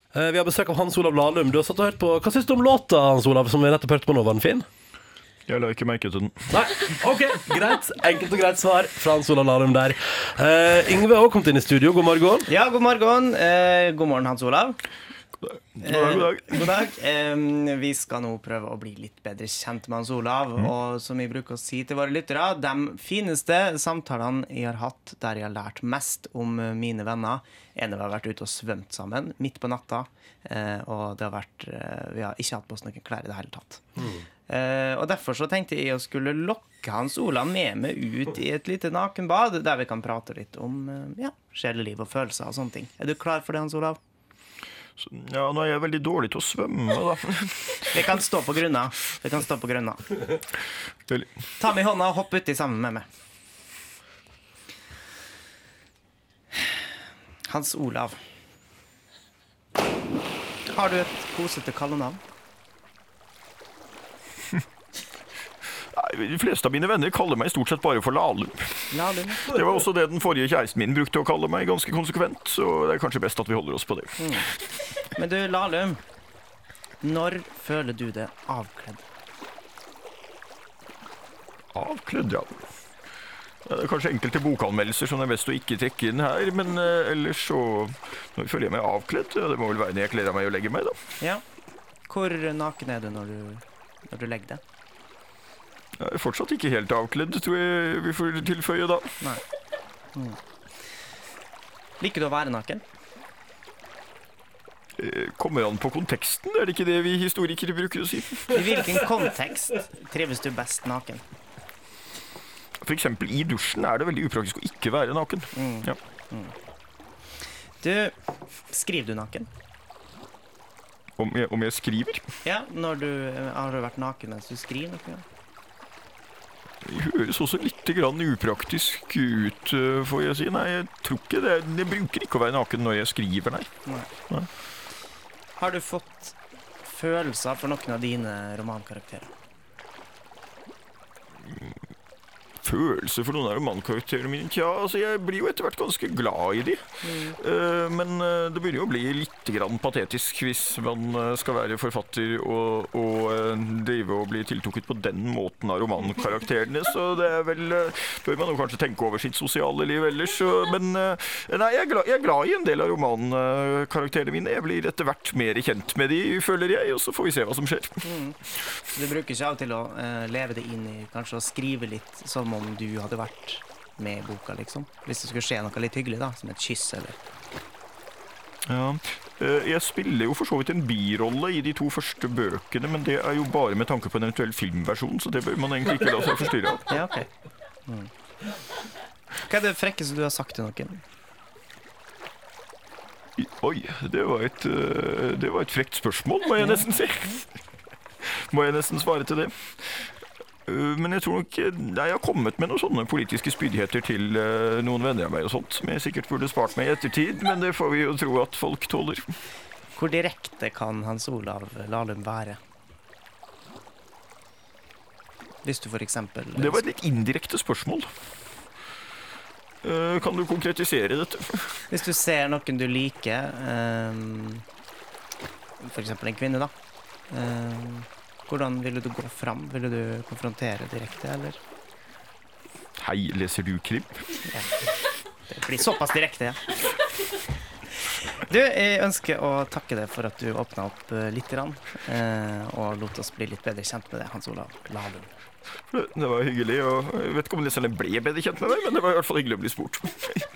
Vi har besøk av Hans Olav Lahlum. Du har satt og hørt på. Hva synes du om låta, Hans Olav, som vi nettopp hørte på nå? Var den fin? Jeg la ikke merke til den. Nei, ok, greit. Enkelt og greit svar fra Hans Olav Lahlum der. Yngve har også kommet inn i studio. God morgen. Ja, god morgen. God morgen, Hans Olav. God dag. God dag. Vi skal nå prøve å bli litt bedre kjent med Hans Olav. Og som vi bruker å si til våre lyttere, de fineste samtalene jeg har hatt der jeg har lært mest om mine venner. En av har vært ute og svømt sammen midt på natta. Og det har vært, vi har ikke hatt på oss noen klær i det hele tatt. Og derfor så tenkte jeg å skulle lokke Hans Olav med meg ut i et lite nakenbad, der vi kan prate litt om sjeleliv og følelser og sånne ting. Er du klar for det, Hans Olav? Ja, nå er jeg veldig dårlig til å svømme, da. Vi kan stå på grunna. Ta meg i hånda og hopp uti sammen med meg. Hans Olav. Har du et kosete kallenavn? Nei, de fleste av mine venner kaller meg stort sett bare for Lahlum. Lahlum? Det var også det den forrige kjæresten min brukte å kalle meg ganske konsekvent, så det er kanskje best at vi holder oss på det. Men du, Lahlum, når føler du det avkledd? Avkledd, ja. Det er kanskje enkelte bokanmeldelser som det er best å ikke trekke inn her, men ellers så føler jeg meg avkledd. Ja, det må vel være når jeg kler av meg og legger meg, da. Ja. Hvor naken er du når du legger deg? Jeg er fortsatt ikke helt avkledd, tror jeg vi får tilføye da. Nei. Liker du å være naken? Kommer an på konteksten, er det ikke det vi historikere bruker å si? I hvilken kontekst trives du best naken? For eksempel i dusjen er det veldig upraktisk å ikke være naken. Ja. Du, skriver du naken? Om jeg skriver? Ja, har du vært naken mens du skriver noe? Det høres også litt grann upraktisk ut, får jeg si. Nei, jeg tror ikke det. Jeg bruker ikke å være naken når jeg skriver, nei. Har du fått følelser for noen av dine romankarakterer? Følelser for noen av romankarakterene mine? Tja, altså jeg blir jo etter hvert ganske glad i de. Men det begynner jo å bli litt grann patetisk hvis man skal være forfatter og drive og bli tiltrukket på den måten av romankarakterene. Så det er vel, bør man jo kanskje tenke over sitt sosiale liv ellers. Men nei, jeg er glad i en del av romankarakterene mine. Jeg blir etter hvert mer kjent med de, føler jeg, og så får vi se hva som skjer. Så du bruker ikke av og til å leve det inn i kanskje å skrive litt som om du hadde vært med i boka, liksom? Hvis det skulle skje noe litt hyggelig, da, som et kyss, eller? Ja, jeg spiller jo for så vidt en birolle i de 2 første bøkene, men det er jo bare med tanke på en eventuell filmversjon, så det bør man egentlig ikke la seg forstyrre av. Ja, ok. Hva er det frekkeste du har sagt til noen? Oi, det var et frekt spørsmål, må jeg nesten si. Må jeg nesten svare til det. Men jeg tror nok jeg har kommet med noen sånne politiske spydigheter til noen venner av meg og sånt, som jeg sikkert burde spart meg i ettertid, men det får vi jo tro at folk tåler. Hvor direkte kan Hans Olav Lahlum være? Hvis du for eksempel... Det var et litt indirekte spørsmål. Kan du konkretisere dette? Hvis du ser noen du liker, for eksempel en kvinne da, hvordan ville du gå fram? Ville du konfrontere direkte, eller? Hei, leser du krim? Ja. Det blir såpass direkte, ja. Du, jeg ønsker å takke deg for at du åpnet opp litt grann, og lot oss bli litt bedre kjent med deg, Hans Olav Lahlum. Det var hyggelig, og jeg vet ikke om leserne ble bedre kjent med meg, men det var i hvert fall hyggelig å bli spurt.